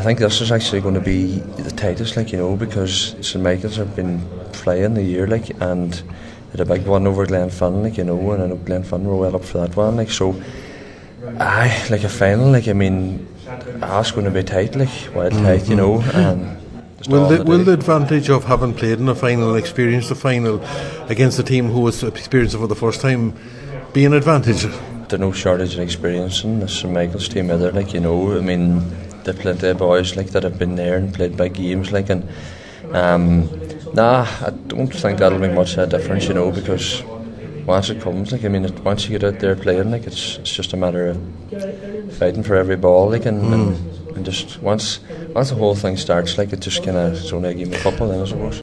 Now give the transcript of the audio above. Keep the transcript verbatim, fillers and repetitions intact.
think this is actually going to be the tightest, like, you know, because Saint Michael's have been flying the year, like, and they had a big one over Glenfin, like, you know, and I know Glenfin were well up for that one, like, so aye, like a final, like, I mean, that's going to be tight, like, wild mm-hmm. tight, you know. And will the, will the advantage of having played in a final, experienced a final against a team who was experienced it for the first time, be an advantage? There's no shortage of experience in the Saint Michael's team either, like, you know. I mean, there's plenty of boys like that have been there and played big games, like, and um, nah, I don't think that'll make much of a difference, you know, because once it comes, like, I mean, it, once you get out there playing, like, it's it's just a matter of fighting for every ball, like, and, mm. and, and just once once the whole thing starts, like, it just kind of, it's only a game of football then, I suppose.